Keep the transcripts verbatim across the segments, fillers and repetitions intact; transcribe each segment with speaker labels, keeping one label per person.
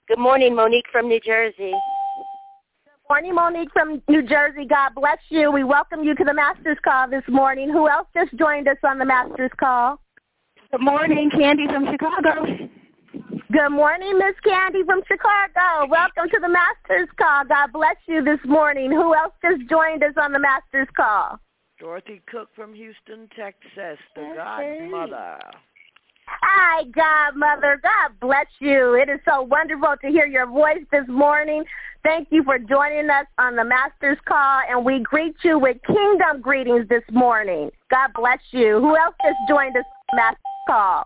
Speaker 1: Good morning, Monique from New Jersey.
Speaker 2: Good morning, Monique from New Jersey. God bless you. We welcome you to the Master's Call this morning. Who else just joined us on the Master's Call?
Speaker 3: Good morning, Candy from Chicago.
Speaker 2: Good morning, Miss Candy from Chicago. Welcome to the Master's Call. God bless you this morning. Who else just joined us on the Master's Call?
Speaker 4: Dorothy Cook from Houston, Texas, the godmother.
Speaker 2: Hi, godmother. God bless you. It is so wonderful to hear your voice this morning. Thank you for joining us on the Master's Call, and we greet you with kingdom greetings this morning. God bless you. Who else just joined us on the Master's Call?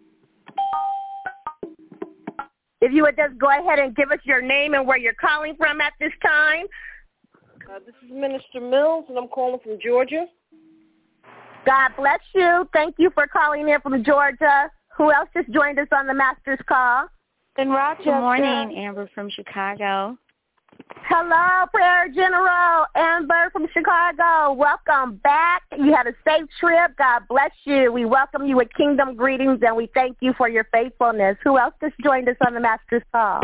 Speaker 2: If you would just go ahead and give us your name and where you're calling from at this time.
Speaker 5: Uh, this is Minister Mills, and I'm calling from Georgia.
Speaker 2: God bless you. Thank you for calling in from Georgia. Who else just joined us on the Master's Call?
Speaker 3: In Rochester.
Speaker 6: Good morning, Amber from Chicago.
Speaker 2: Hello, Prayer General Amber from Chicago. Welcome back. You had a safe trip. God bless you. We welcome you with kingdom greetings, and we thank you for your faithfulness. Who else just joined us on the Master's Call?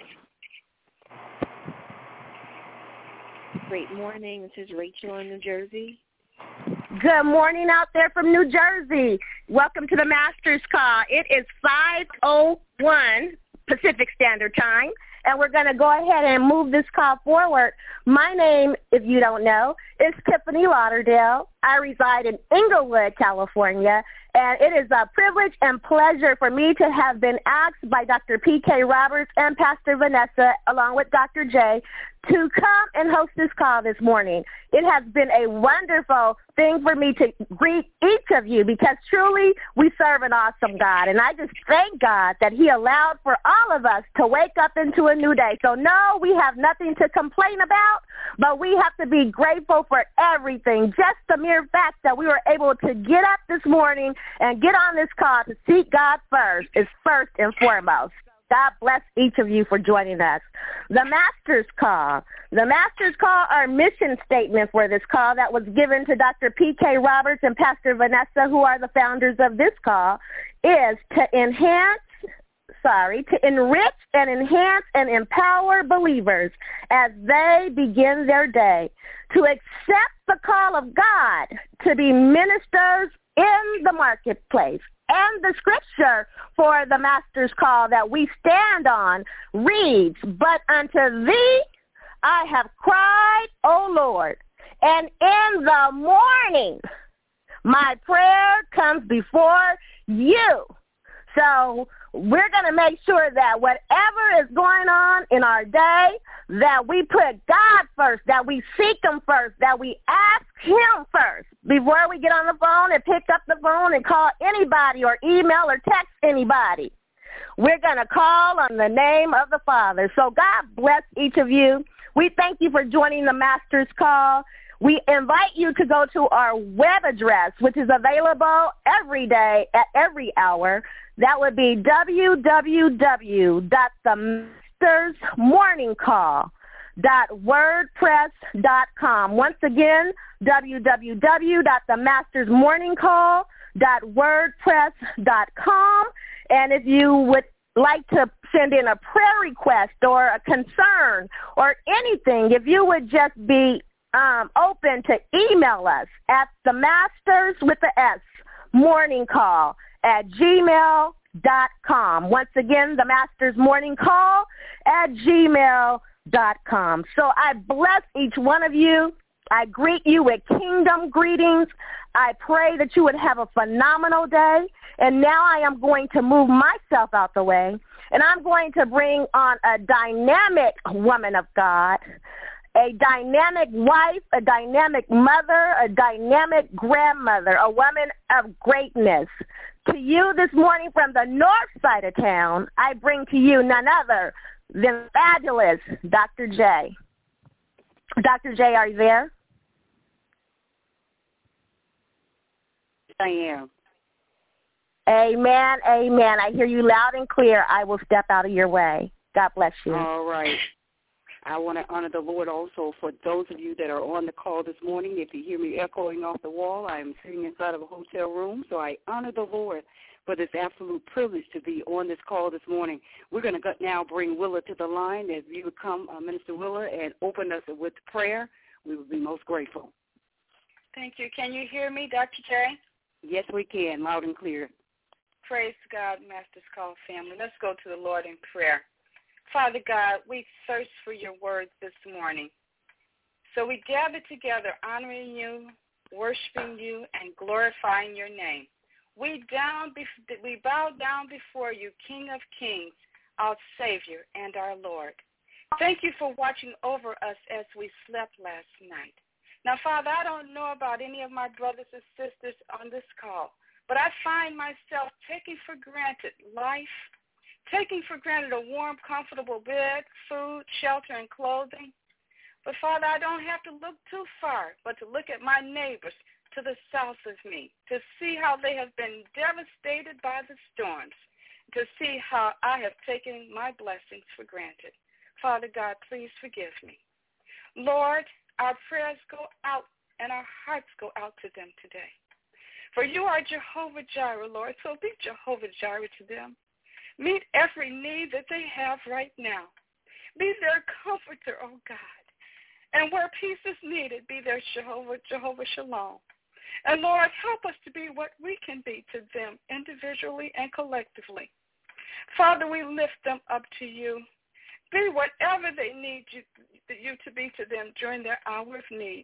Speaker 7: Great morning. This is Rachel in New Jersey.
Speaker 2: Good morning out there from New Jersey. Welcome to the Master's Call. It is five oh one Pacific Standard Time, and we're going to go ahead and move this call forward. My name, if you don't know, is Tiffany Lauderdale. I reside in Inglewood, California, and it is a privilege and pleasure for me to have been asked by Doctor P K Roberts and Pastor Vanessa, along with Doctor J, to come and host this call this morning. It has been a wonderful thing for me to greet each of you because truly we serve an awesome God. And I just thank God that he allowed for all of us to wake up into a new day. So no, we have nothing to complain about, but we have to be grateful for everything. Just the mere fact that we were able to get up this morning and get on this call to seek God first is first and foremost. God bless each of you for joining us. The Master's Call. The Master's Call, our mission statement for this call that was given to Doctor P K Roberts and Pastor Vanessa, who are the founders of this call, is to enhance, sorry, to enrich and enhance and empower believers as they begin their day, to accept the call of God to be ministers in the marketplace. And the scripture for the Master's Call that we stand on reads, "But unto thee I have cried, O Lord, and in the morning my prayer comes before you." So we're going to make sure that whatever is going on in our day, that we put God first, that we seek him first, that we ask him first before we get on the phone and pick up the phone and call anybody or email or text anybody. We're going to call on the name of the Father. So God bless each of you. We thank you for joining the Master's Call. We invite you to go to our web address, which is available every day at every hour. That would be w w w dot the masters morning call dot wordpress dot com. Once again, w w w dot the masters morning call dot wordpress dot com. And if you would like to send in a prayer request or a concern or anything, if you would just be um, open to email us at the masters with the S morning call at gmail dot com. Once again, the Masters Morning Call at gmail dot com. So I bless each one of you. I greet you with kingdom greetings. I pray that you would have a phenomenal day. And now I am going to move myself out the way, and I'm going to bring on a dynamic woman of God, a dynamic wife, a dynamic mother, a dynamic grandmother, a woman of greatness. To you this morning from the north side of town, I bring to you none other than fabulous Doctor J. Doctor J, are you there?
Speaker 8: I am.
Speaker 2: Amen, amen. I hear you loud and clear. I will step out of your way. God bless you.
Speaker 8: All right. I want to honor the Lord also for those of you that are on the call this morning. If you hear me echoing off the wall, I am sitting inside of a hotel room, so I honor the Lord for this absolute privilege to be on this call this morning. We're going to now bring Willa to the line. If you would come, uh, Minister Willa, and open us with prayer, we would be most grateful.
Speaker 9: Thank you. Can you hear me, Doctor J?
Speaker 8: Yes, we can, loud and clear.
Speaker 9: Praise God, Master's Call family. Let's go to the Lord in prayer. Father God, we thirst for your words this morning. So we gather together honoring you, worshiping you, and glorifying your name. We down, we bow down before you, King of kings, our Savior and our Lord. Thank you for watching over us as we slept last night. Now, Father, I don't know about any of my brothers and sisters on this call, but I find myself taking for granted life, taking for granted a warm, comfortable bed, food, shelter, and clothing. But, Father, I don't have to look too far, but to look at my neighbors to the south of me, to see how they have been devastated by the storms, to see how I have taken my blessings for granted. Father God, please forgive me. Lord, our prayers go out and our hearts go out to them today. For you are Jehovah Jireh, Lord, so be Jehovah Jireh to them. Meet every need that they have right now. Be their comforter, oh God. And where peace is needed, be their Jehovah, Jehovah Shalom. And Lord, help us to be what we can be to them individually and collectively. Father, we lift them up to you. Be whatever they need you, you to be to them during their hour of need.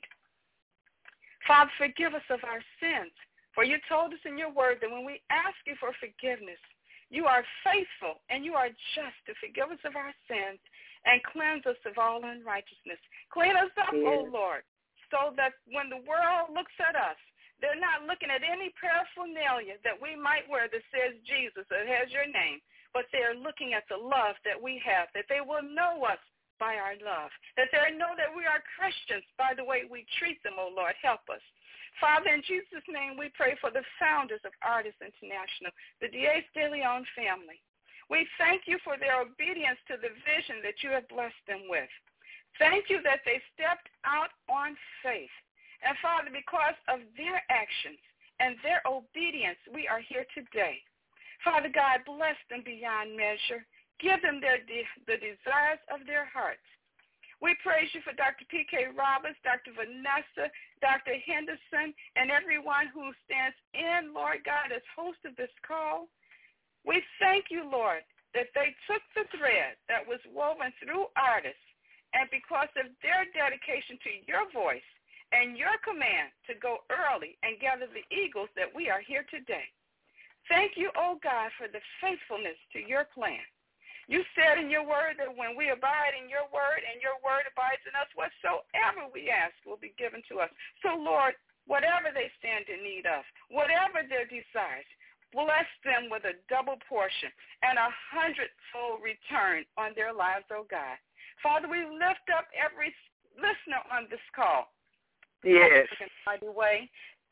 Speaker 9: Father, forgive us of our sins. For you told us in your word that when we ask you for forgiveness, you are faithful and you are just to forgive us of our sins and cleanse us of all unrighteousness. Clean us up, yes. O Lord, so that when the world looks at us, they're not looking at any paraphernalia that we might wear that says Jesus, that has your name, but they're looking at the love that we have, that they will know us by our love, that they know that we are Christians by the way we treat them, O Lord. Help us. Father, in Jesus' name, we pray for the founders of Artists International, the Diaz de Leon family. We thank you for their obedience to the vision that you have blessed them with. Thank you that they stepped out on faith. And, Father, because of their actions and their obedience, we are here today. Father God, bless them beyond measure. Give them their de- the desires of their hearts. We praise you for Doctor P K Roberts, Doctor Vanessa, Doctor Henderson, and everyone who stands in, Lord God, as host of this call. We thank you, Lord, that they took the thread that was woven through artists, and because of their dedication to your voice and your command to go early and gather the eagles, that we are here today. Thank you, oh God, for the faithfulness to your plan. You said in your word that when we abide in your word and your word abides in us, whatsoever we ask will be given to us. So, Lord, whatever they stand in need of, whatever their desires, bless them with a double portion and a hundredfold return on their lives, oh God. Father, we lift up every listener on this call.
Speaker 4: Yes.
Speaker 9: By the way,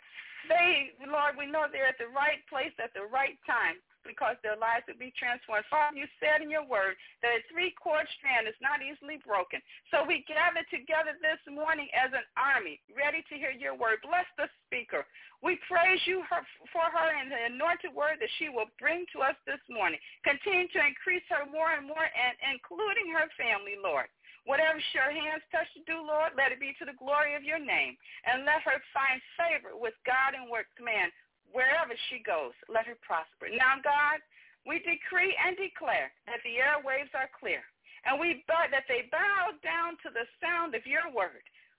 Speaker 9: they, Lord, we know they're at the right place at the right time, because their lives would be transformed. Father, you said in your word that a three-cord strand is not easily broken. So we gather together this morning as an army, ready to hear your word. Bless the speaker. We praise you her, for her and the anointed word that she will bring to us this morning. Continue to increase her more and more, and including her family, Lord. Whatever her hands touch to do, Lord, let it be to the glory of your name. And let her find favor with God and with man. Wherever she goes, let her prosper. Now, God, we decree and declare that the airwaves are clear, and we bow, that they bow down to the sound of your word.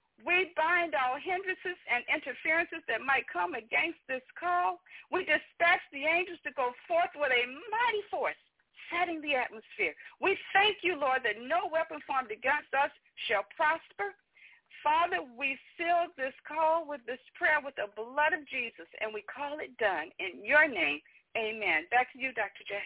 Speaker 9: We bind all hindrances and interferences that might come against this call. We dispatch the angels to go forth with a mighty force, setting the atmosphere. We thank you, Lord, that no weapon formed against us shall prosper. Father, we seal this call with this prayer with the blood of Jesus, and we call it done in your name. Amen. Back to you, Doctor J.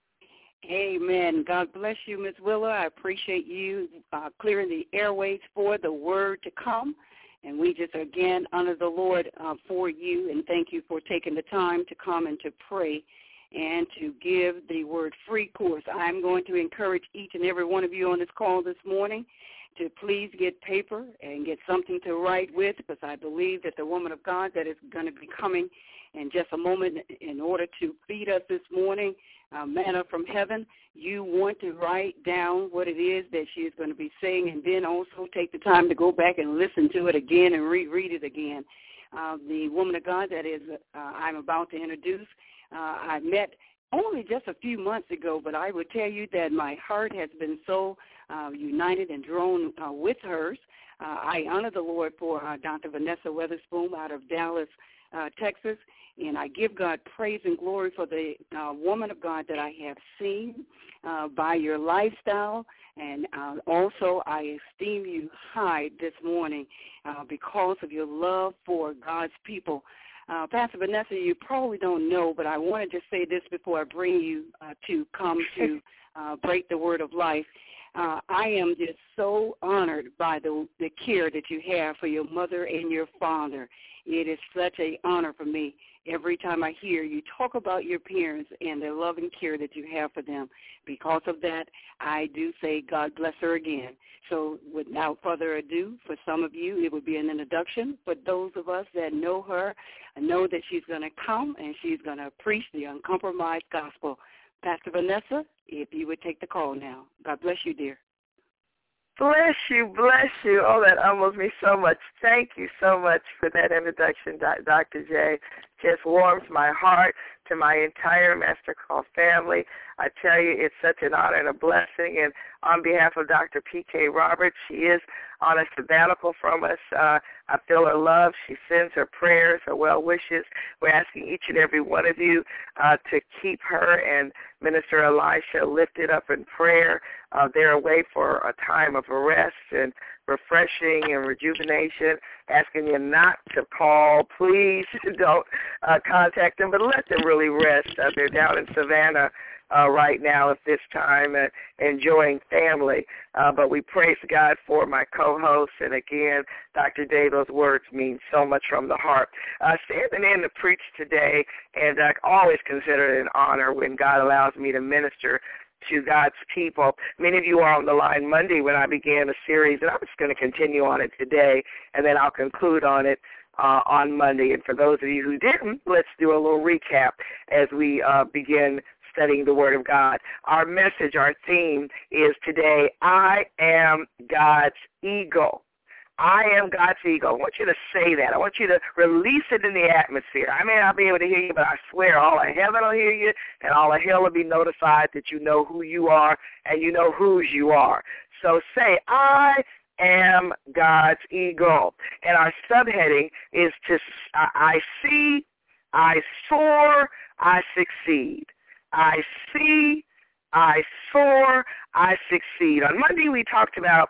Speaker 8: Amen. God bless you, Miz Willa. I appreciate you uh, clearing the airways for the word to come. And we just, again, honor the Lord uh, for you, and thank you for taking the time to come and to pray and to give the word free course. I'm going to encourage each and every one of you on this call this morning to please get paper and get something to write with, because I believe that the woman of God that is going to be coming in just a moment in order to feed us this morning, uh, manna from heaven, you want to write down what it is that she is going to be saying, and then also take the time to go back and listen to it again and reread it again. Uh, the woman of God that is uh, I'm about to introduce, uh, I met only just a few months ago, but I would tell you that my heart has been so uh, united and drawn uh, with hers. Uh, I honor the Lord for uh, Doctor Vanessa Weatherspoon out of Dallas, uh, Texas, and I give God praise and glory for the uh, woman of God that I have seen uh, by your lifestyle, and uh, also I esteem you high this morning uh, because of your love for God's people. Uh, Pastor Vanessa, you probably don't know, but I want to just say this before I bring you uh, to come to uh, break the word of life. Uh, I am just so honored by the, the care that you have for your mother and your father. It is such an honor for me every time I hear you talk about your parents and the loving care that you have for them. Because of that, I do say God bless her again. So without further ado, for some of you, it would be an introduction. For those of us that know her, know that she's going to come and she's going to preach the uncompromised gospel. Pastor Vanessa, if you would take the call now. God bless you, dear.
Speaker 10: Bless you, bless you. Oh, that humbles me so much. Thank you so much for that introduction, Doctor J. Just warms my heart to my entire Master Call family. I tell you, it's such an honor and a blessing. And on behalf of Doctor P K Roberts, she is on a sabbatical from us. Uh, I feel her love. She sends her prayers, her well wishes. We're asking each and every one of you uh, to keep her and Minister Elisha lifted up in prayer. Uh, they're away for a time of rest and refreshing and rejuvenation, asking you not to call. Please don't uh, contact them, but let them really rest. Uh, they're down in Savannah uh, right now at this time, uh, enjoying family. Uh, but we praise God for my co-host, and again, Doctor Day, those words mean so much from the heart. Uh, standing in to preach today, and I always consider it an honor when God allows me to minister to God's people. Many of you are on the line Monday when I began a series, and I'm just going to continue on it today, and then I'll conclude on it uh, on Monday. And for those of you who didn't, let's do a little recap as we uh, begin studying the Word of God. Our message, our theme is today, I am God's eagle. I am God's eagle. I want you to say that. I want you to release it in the atmosphere. I may not be able to hear you, but I swear all of heaven will hear you, and all of hell will be notified that you know who you are and you know whose you are. So say, I am God's eagle. And our subheading is to I see, I soar, I succeed. I see, I soar, I succeed. On Monday we talked about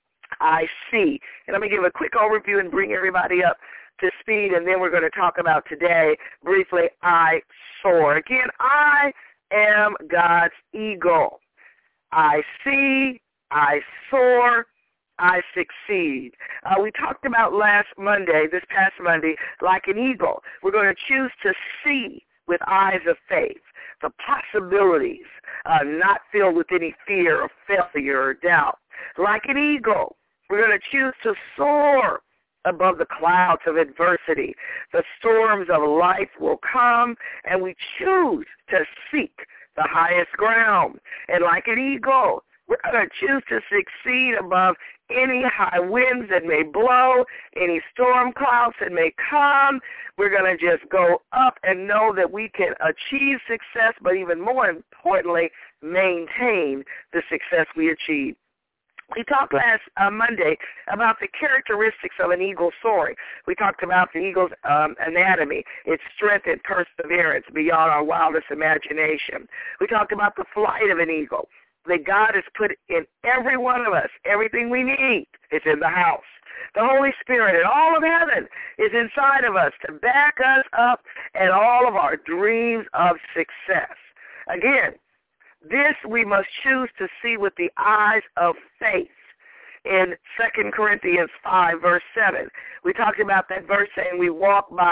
Speaker 10: I see. And let me give a quick overview and bring everybody up to speed, and then we're going to talk about today briefly, I soar. Again, I am God's eagle. I see, I soar, I succeed. Uh, we talked about last Monday, this past Monday, like an eagle. We're going to choose to see with eyes of faith the possibilities, uh, not filled with any fear or failure or doubt. Like an eagle, we're going to choose to soar above the clouds of adversity. The storms of life will come, and we choose to seek the highest ground. And like an eagle, we're going to choose to succeed above any high winds that may blow, any storm clouds that may come. We're going to just go up and know that we can achieve success, but even more importantly, maintain the success we achieve. We talked last uh, Monday about the characteristics of an eagle soaring. We talked about the eagle's um, anatomy, its strength and perseverance beyond our wildest imagination. We talked about the flight of an eagle, that God has put in every one of us. Everything we need is in the house. The Holy Spirit and all of heaven is inside of us to back us up in all of our dreams of success. Again, this we must choose to see with the eyes of faith. In Second Corinthians five, verse seven, we talked about that verse saying we walk by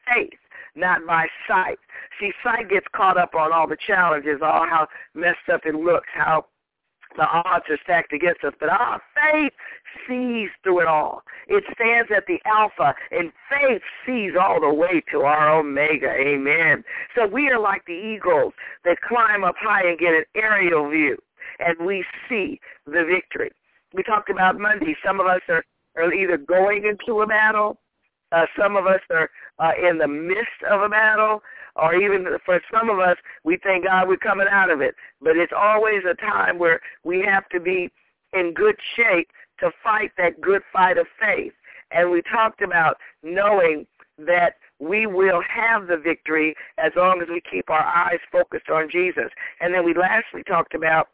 Speaker 10: faith, not by sight. See, sight gets caught up on all the challenges, all how messed up it looks, how the odds are stacked against us, but our faith sees through it all. It stands at the alpha, and faith sees all the way to our omega. Amen. So we are like the eagles that climb up high and get an aerial view, and we see the victory. We talked about Monday. Some of us are, are either going into a battle, uh, some of us are uh, in the midst of a battle, or even for some of us, we thank God we're coming out of it. But it's always a time where we have to be in good shape to fight that good fight of faith. And we talked about knowing that we will have the victory as long as we keep our eyes focused on Jesus. And then we lastly talked about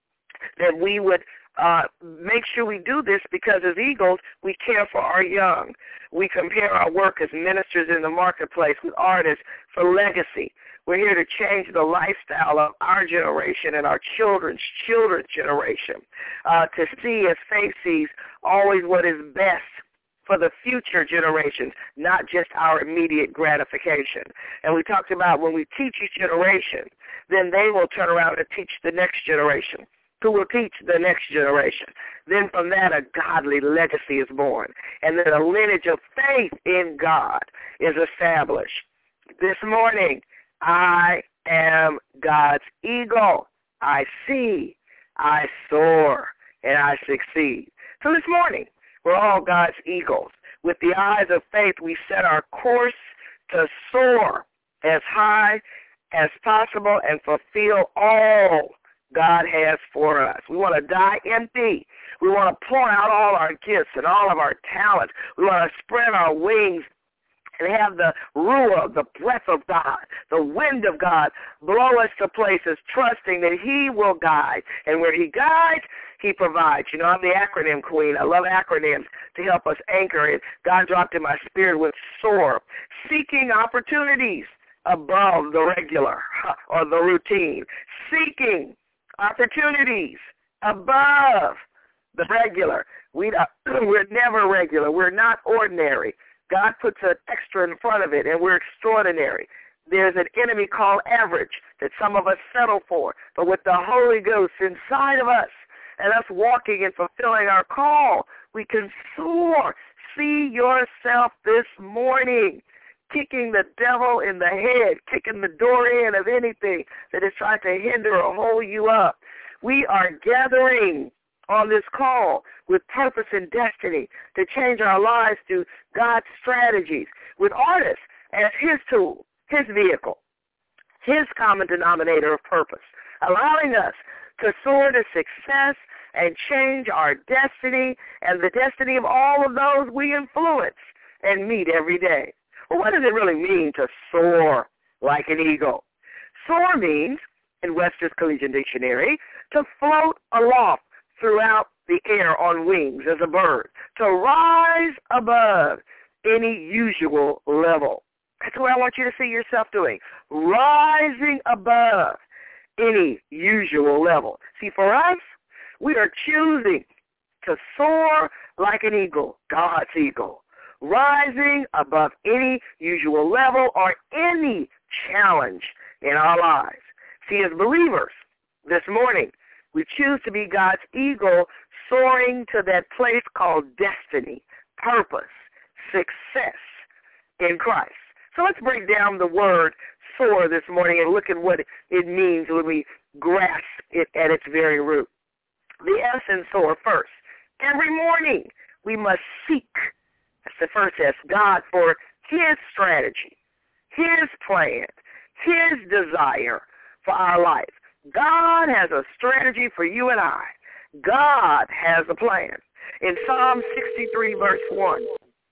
Speaker 10: that we would uh, make sure we do this because as eagles, we care for our young. We compare our work as ministers in the marketplace with artists for legacy. We're here to change the lifestyle of our generation and our children's children's generation, uh, to see as faith sees always what is best for the future generations, not just our immediate gratification. And we talked about when we teach each generation, then they will turn around and teach the next generation, who will teach the next generation. Then from that, a godly legacy is born. And then a lineage of faith in God is established. This morning, I am God's eagle. I see, I soar, and I succeed. So this morning, we're all God's eagles. With the eyes of faith, we set our course to soar as high as possible and fulfill all God has for us. We want to die empty. We want to pour out all our gifts and all of our talents. We want to spread our wings and have the ruah, the breath of God, the wind of God, blow us to places, trusting that he will guide. And where he guides, he provides. You know, I'm the acronym queen. I love acronyms to help us anchor it. God dropped in my spirit with SOAR, seeking opportunities above the regular or the routine, seeking opportunities above the regular. We, uh, we're never regular. We're not ordinary. God puts an extra in front of it, and we're extraordinary. There's an enemy called average that some of us settle for. But with the Holy Ghost inside of us and us walking and fulfilling our call, we can soar. See yourself this morning kicking the devil in the head, kicking the door in of anything that is trying to hinder or hold you up. We are gathering on this call with purpose and destiny to change our lives through God's strategies, with artists as his tool, his vehicle, his common denominator of purpose, allowing us to soar to success and change our destiny and the destiny of all of those we influence and meet every day. Well, what does it really mean to soar like an eagle? Soar means, in Webster's Collegiate Dictionary, to float aloft throughout the air on wings as a bird, to rise above any usual level. That's what I want you to see yourself doing, rising above any usual level. See, for us, we are choosing to soar like an eagle, God's eagle, rising above any usual level or any challenge in our lives. See, as believers, this morning, we choose to be God's eagle, soaring to that place called destiny, purpose, success in Christ. So let's break down the word soar this morning and look at what it means when we grasp it at its very root. The S in soar first. Every morning we must seek, that's the first S, God for his strategy, his plan, his desire for our life. God has a strategy for you and I. God has a plan. In Psalm sixty-three, verse one.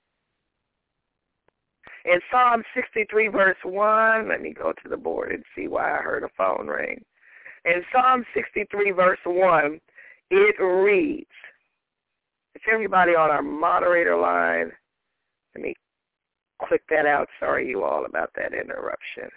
Speaker 10: In Psalm sixty-three, verse one, let me go to the board and see why I heard a phone ring. In Psalm sixty-three, verse one, it reads, is everybody on our moderator line? Let me click that out. Sorry, you all, about that interruption.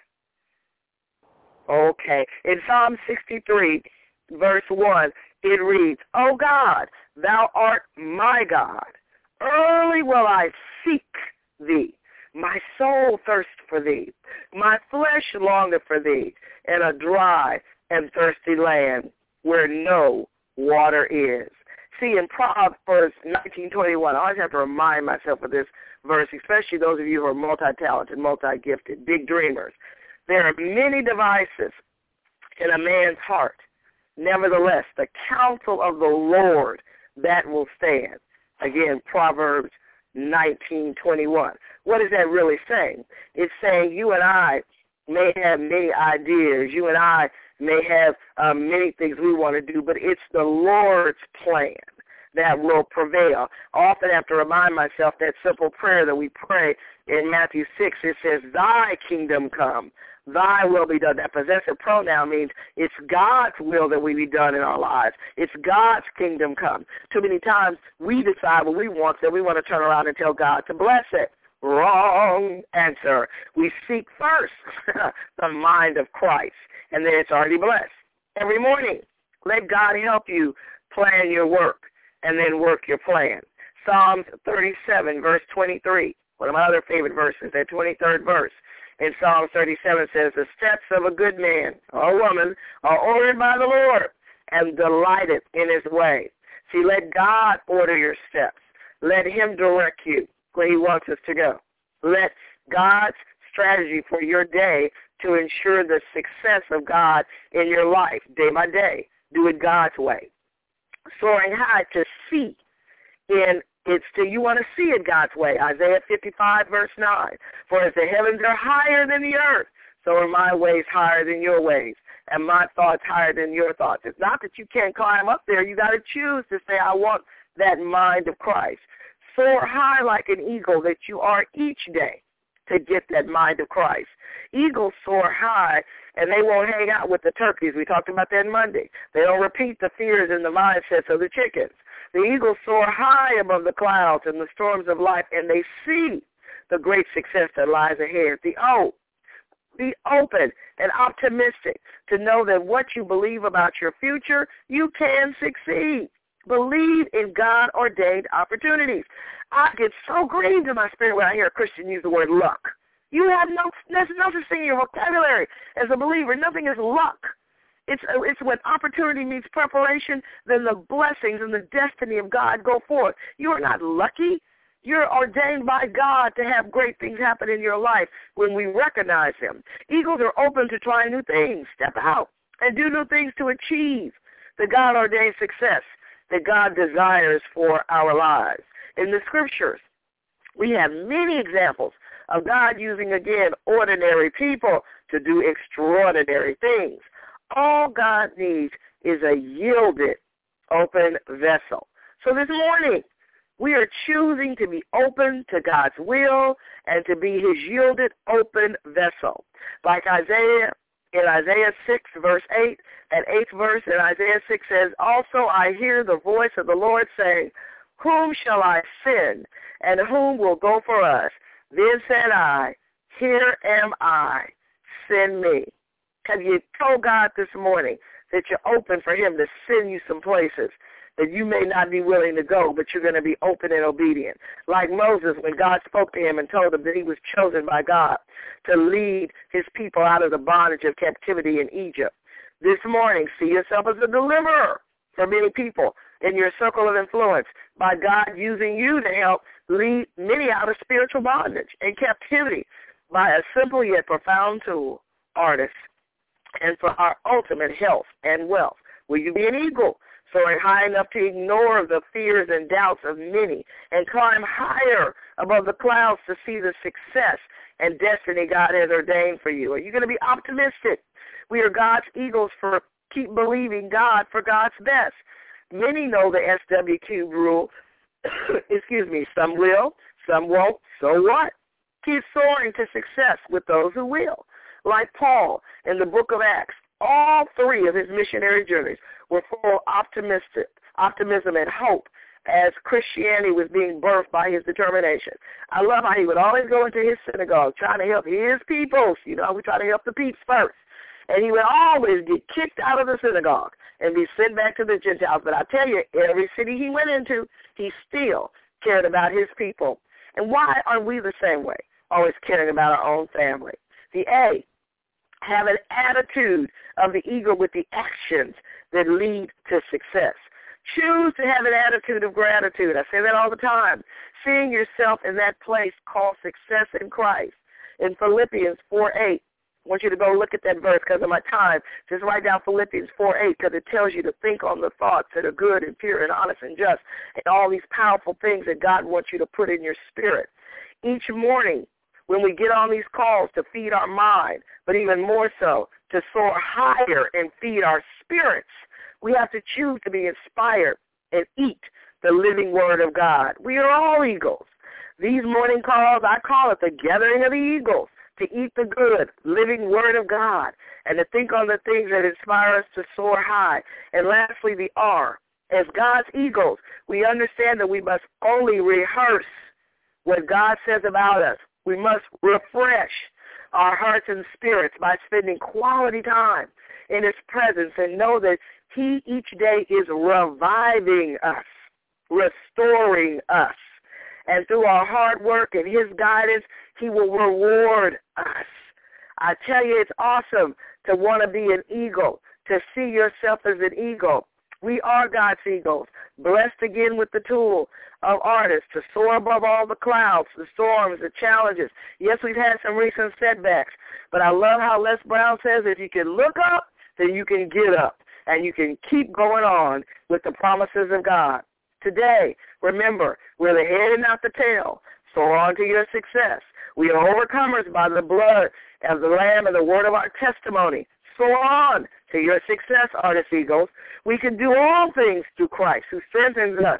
Speaker 10: Okay. In Psalm sixty-three, verse one, it reads, O God, thou art my God. Early will I seek thee. My soul thirsts for thee. My flesh longeth for thee in a dry and thirsty land where no water is. See, in Proverbs nineteen twenty-one, I always have to remind myself of this verse, especially those of you who are multi-talented, multi-gifted, big dreamers. There are many devices in a man's heart. Nevertheless, the counsel of the Lord, that will stand. Again, Proverbs nineteen twenty-one. What is that really saying? It's saying you and I may have many ideas. You and I may have uh, many things we want to do, but it's the Lord's plan that will prevail. I often have to remind myself that simple prayer that we pray in Matthew six. It says, thy kingdom come, thy will be done. That possessive pronoun means it's God's will that we be done in our lives. It's God's kingdom come. Too many times we decide what we want, so we want to turn around and tell God to bless it. Wrong answer. We seek first the mind of Christ, and then it's already blessed. Every morning, let God help you plan your work and then work your plan. Psalms thirty-seven, verse twenty-three, one of my other favorite verses, that twenty-third verse. In Psalm thirty-seven says, the steps of a good man or woman are ordered by the Lord and delighted in his way. See, let God order your steps. Let him direct you where he wants us to go. Let God's strategy for your day to ensure the success of God in your life day by day. Do it God's way. Soaring high to see in It's to, you want to see it God's way. Isaiah fifty-five, verse nine. For as the heavens are higher than the earth, so are my ways higher than your ways, and my thoughts higher than your thoughts. It's not that you can't climb up there. You got to choose to say, I want that mind of Christ. Soar high like an eagle that you are each day to get that mind of Christ. Eagles soar high, and they won't hang out with the turkeys. We talked about that Monday. They don't repeat the fears and the mindsets of the chickens. The eagles soar high above the clouds and the storms of life, and they see the great success that lies ahead. The O, be open and optimistic to know that what you believe about your future, you can succeed. Believe in God-ordained opportunities. I get so grieved in my spirit when I hear a Christian use the word luck. You have no, there's no such thing in your vocabulary as a believer. Nothing is luck. It's it's when opportunity meets preparation, then the blessings and the destiny of God go forth. You are not lucky. You're ordained by God to have great things happen in your life when we recognize him. Eagles are open to trying new things. Step out and do new things to achieve the God-ordained success that God desires for our lives. In the scriptures, we have many examples of God using, again, ordinary people to do extraordinary things. All God needs is a yielded, open vessel. So this morning, we are choosing to be open to God's will and to be his yielded, open vessel. Like Isaiah, in Isaiah six, verse eight, that eighth verse in Isaiah six says, also I hear the voice of the Lord saying, whom shall I send, and whom will go for us? Then said I, here am I, send me. Have you told God this morning that you're open for him to send you some places that you may not be willing to go, but you're going to be open and obedient? Like Moses, when God spoke to him and told him that he was chosen by God to lead his people out of the bondage of captivity in Egypt. This morning, see yourself as a deliverer for many people in your circle of influence by God using you to help lead many out of spiritual bondage and captivity by a simple yet profound tool, artists, and for our ultimate health and wealth. Will you be an eagle, soaring high enough to ignore the fears and doubts of many and climb higher above the clouds to see the success and destiny God has ordained for you? Are you going to be optimistic? We are God's eagles for keep believing God for God's best. Many know the S W Q rule. Excuse me. Some will, some won't. So what? Keep soaring to success with those who will. Like Paul in the book of Acts, all three of his missionary journeys were full of optimistic, optimism and hope as Christianity was being birthed by his determination. I love how he would always go into his synagogue trying to help his people. You know, we try to help the peeps first. And he would always get kicked out of the synagogue and be sent back to the Gentiles. But I tell you, every city he went into, he still cared about his people. And why aren't we the same way? always caring about our own family. The A, have an attitude of the eagle with the actions that lead to success. Choose to have an attitude of gratitude. I say that all the time. Seeing yourself in that place called success in Christ. In Philippians four eight, I want you to go look at that verse because of my time. Just write down Philippians four eight because it tells you to think on the thoughts that are good and pure and honest and just and all these powerful things that God wants you to put in your spirit. Each morning when we get on these calls to feed our mind, but even more so to soar higher and feed our spirits, we have to choose to be inspired and eat the living word of God. We are all eagles. These morning calls, I call it the gathering of the eagles, to eat the good, living word of God, and to think on the things that inspire us to soar high. And lastly, the R. As God's eagles, we understand that we must only rehearse what God says about us. We must refresh our hearts and spirits by spending quality time in his presence and know that he each day is reviving us, restoring us. And through our hard work and his guidance, he will reward us. I tell you, it's awesome to want to be an eagle, to see yourself as an eagle. We are God's eagles, blessed again with the tool of artists to soar above all the clouds, the storms, the challenges. Yes, we've had some recent setbacks, but I love how Les Brown says if you can look up, then you can get up, and you can keep going on with the promises of God. Today, remember, we're the head and not the tail. Soar on to your success. We are overcomers by the blood of the Lamb and the word of our testimony. Soar on to your success, Artist Eagles. We can do all things through Christ who strengthens us.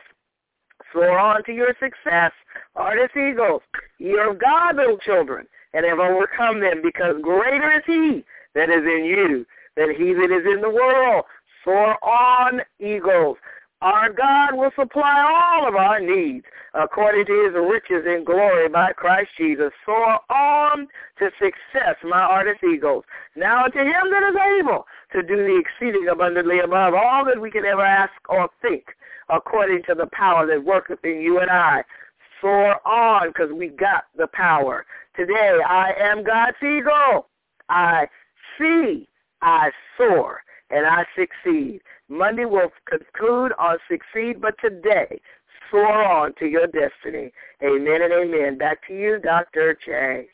Speaker 10: Soar on to your success, Artist Eagles. Ye are of God, little children, and have overcome them, because greater is he that is in you than he that is in the world. Soar on, Eagles. Our God will supply all of our needs according to his riches in glory by Christ Jesus. Soar on to success, my Artist Eagles. Now unto him that is able to do the exceeding abundantly above all that we can ever ask or think, according to the power that worketh in you and I. Soar on, because we got the power. Today, I am God's eagle. I see, I soar, and I succeed. Monday will conclude on succeed, but today, soar on to your destiny. Amen and amen. Back to you, Doctor J.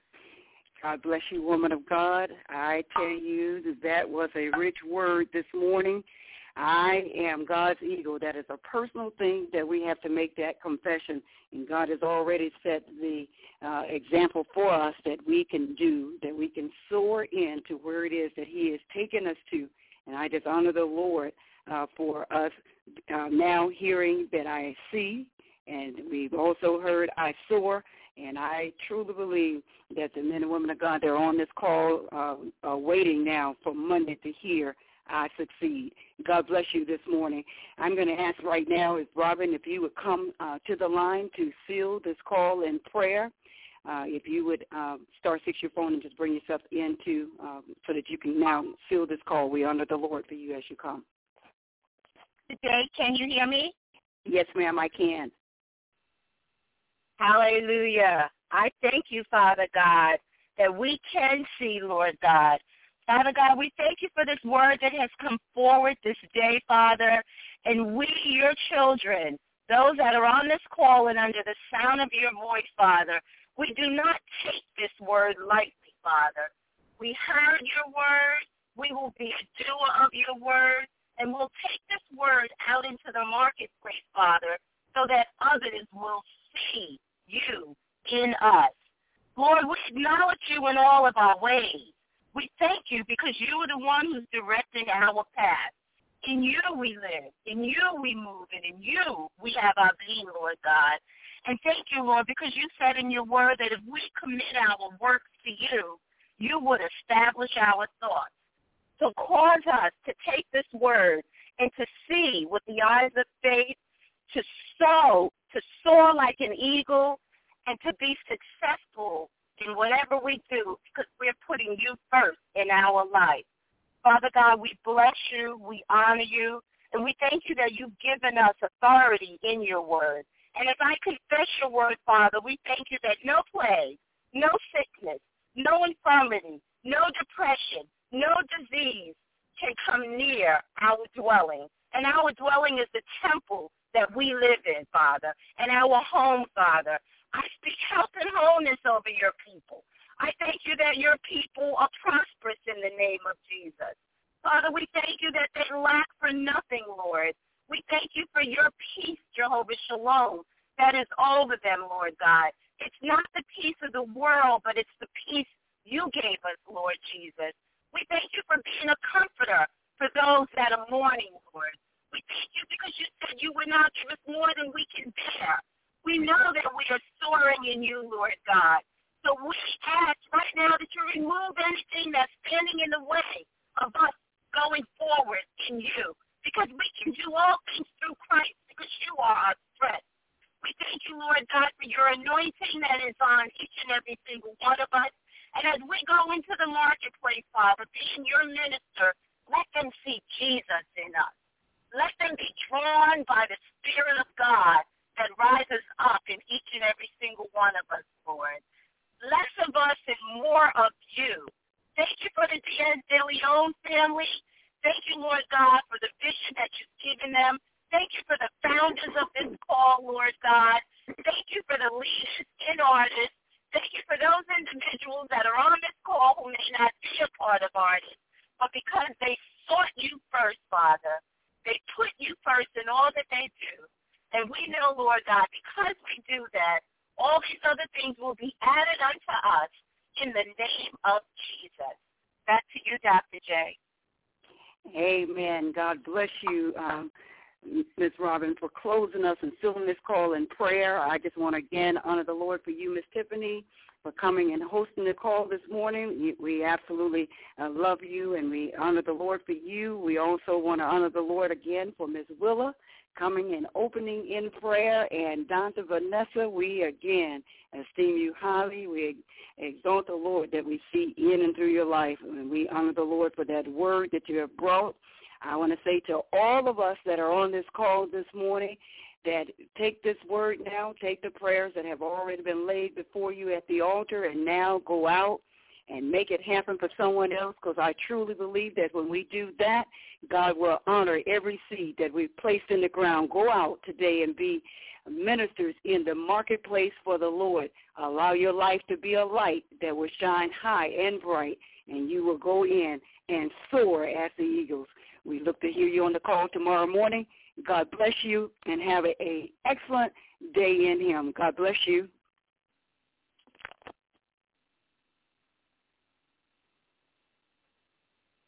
Speaker 8: God bless you, woman of God. I tell you that that was a rich word this morning. I am God's eagle. That is a personal thing that we have to make that confession, and God has already set the uh, example for us that we can do, that we can soar into where it is that he has taken us to. And I just honor the Lord uh, for us uh, now hearing that I see, and we've also heard I soar, and I truly believe that the men and women of God that are on this call uh, are waiting now for Monday to hear I succeed. God bless you this morning. I'm going to ask right now if Robin, if you would come uh, to the line to seal this call in prayer. Uh, if you would uh, star six your phone and just bring yourself into um, so that you can now seal this call. We honor the Lord for you as you come.
Speaker 2: Today, can you hear me?
Speaker 8: Yes, ma'am, I can.
Speaker 2: Hallelujah. I thank you, Father God, that we can see, Lord God. Father God, we thank you for this word that has come forward this day, Father, and we, your children, those that are on this call and under the sound of your voice, Father, we do not take this word lightly, Father. We heard your word. We will be a doer of your word, and we'll take this word out into the marketplace, Father, so that others will see you in us. Lord, we acknowledge you in all of our ways. We thank you because you are the one who's directing our path. In you we live. In you we move. And in you we have our being, Lord God. And thank you, Lord, because you said in your word that if we commit our works to you, you would establish our thoughts. So cause us to take this word and to see with the eyes of faith, to soar, to soar like an eagle, and to be successful in whatever we do because we're putting you first in our life. Father God, we bless you, we honor you, and we thank you that you've given us authority in your word. And as I confess your word, Father, we thank you that no plague, no sickness, no infirmity, no depression, no disease can come near our dwelling. And our dwelling is the temple that we live in, Father, and our home, Father. I speak health and wholeness over your people. I thank you that your people are prosperous in the name of Jesus. Father, we thank you that they lack for nothing, Lord. We thank you for your peace, Jehovah Shalom, that is over them, Lord God. It's not the peace of the world, but it's the peace you gave us, Lord Jesus. We thank you for being a comforter for those that are mourning, Lord. We thank you because you said you would not give us more than we can bear. We know that we are soaring in you, Lord God. So we ask right now that you remove anything that's standing in the way of us going forward in you, because we can do all things through Christ, because you are our strength. We thank you, Lord God, for your anointing that is on each and every single one of us. And as we go into the marketplace, Father, being your minister, let them see Jesus in us. Let them be drawn by the Spirit of God that rises up in each and every single one of us, Lord. Less of us and more of you. Thank you for the Diaz de Leon family. Thank you, Lord God, for the vision that you've given them. Thank you for the founders of this call, Lord God. Thank you for the leaders and artists. Thank you for those individuals that are on this call who may not be a part of artists, but because they sought you first, Father, they put you first in all that they do. And we know, Lord God, because we do that, all these other things will be added unto us in the name of Jesus. Back to you, Doctor J.
Speaker 8: Amen. God bless you, um, Miz Robin, for closing us and filling this call in prayer. I just want to again honor the Lord for you, Miz Tiffany, for coming and hosting the call this morning. We absolutely uh, love you, and we honor the Lord for you. We also want to honor the Lord again for Miz Willa coming and opening in prayer. And Doctor Vanessa, we again esteem you highly. We exalt the Lord that we see in and through your life, and we honor the Lord for that word that you have brought. I want to say to all of us that are on this call this morning that take this word now, take the prayers that have already been laid before you at the altar, and now go out and make it happen for someone else, because I truly believe that when we do that, God will honor every seed that we've placed in the ground. Go out today and be ministers in the marketplace for the Lord. Allow your life to be a light that will shine high and bright, and you will go in and soar as the eagles. We look to hear you on the call tomorrow morning. God bless you, and have an excellent day in him. God bless you.